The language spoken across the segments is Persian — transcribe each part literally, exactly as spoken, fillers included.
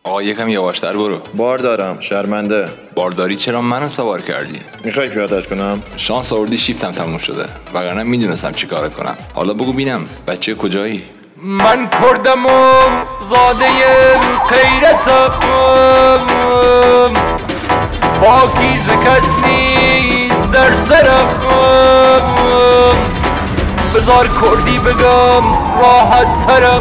آقا یکم یواشتر برو. بار دارم، شرمنده. بارداری چرا منو سوار کردی؟ میخوای پیاده‌اش کنم؟ شانس آوردی شیفتم تموم شده، وگرنه میدونستم چی کارت کنم. حالا بگو بینم بچه کجایی؟ من کردم و زاده غیرتم، پاکیزه کس نیست در سرم. بذار کردی بگم راحت ترم.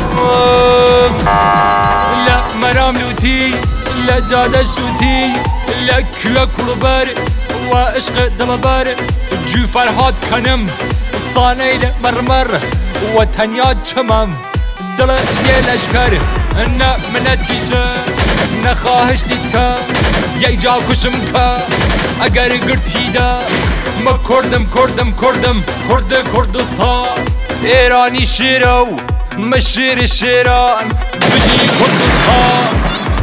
لا مرام لوتی، لا جاده شوتی، لا کوه کلوبر و عشق دلبر. جو فرهاد کنم صانیل مرمر و تنیا چمم دل یه لشکر. نه منت کیشه نه خواهش دید که یک جا کشم که اگر گرتی دا ما کردم کردم کردم کرد کردستان. ایرانی شیرو مشیر شیران بجی کردستان.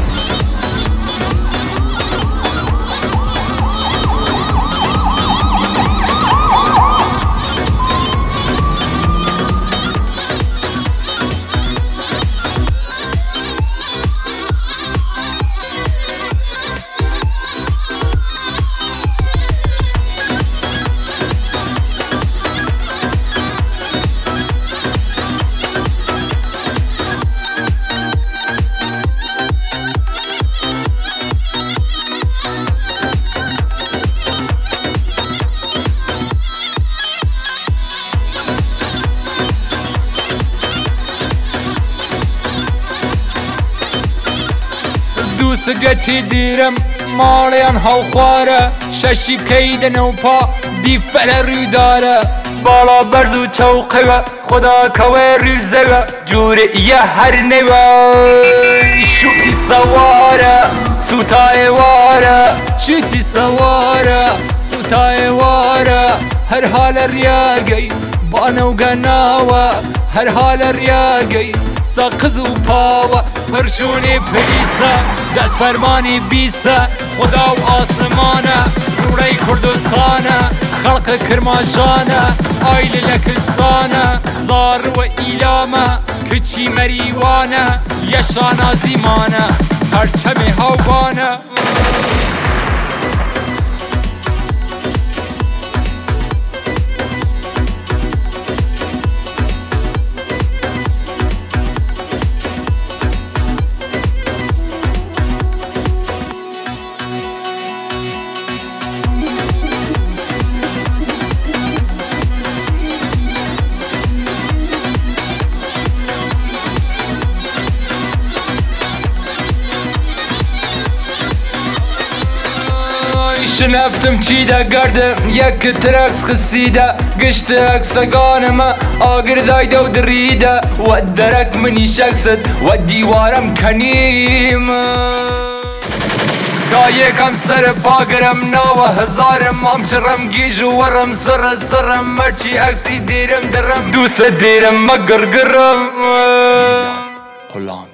دوست گتی دیرم مالیان هاو خواره. ششی بکیده نوپا دی فل روی داره. بالا برزو چوقه خدا کوه ریزه جوره یه هر نوه. شوتی سواره سوتای واره، شوتی سواره سوتای واره. هر حال ریاگی بانو گناوه، هر حال ریاگی ساقز و پاوه. فرشونی پلیسه دست فرمانی بیسه، خدا و آسمانه روری کردستانه. خلق کرماشانه آیل لکستانه. زار و ایلامه کچی مریوانه یشانا زیمانه پرچم هاوانه. شنفتم چیده گردم یک ترکس خسیده. گشت اکسگانم آگر دایده و دریده و درک منی شکست و دیوارم کنیم. دا یکم سر پاگرم نو هزارم همچرم گیج و ورم سر سرم مرچی اکسی دیرم درم دوست دیرم مگرگرم. غلام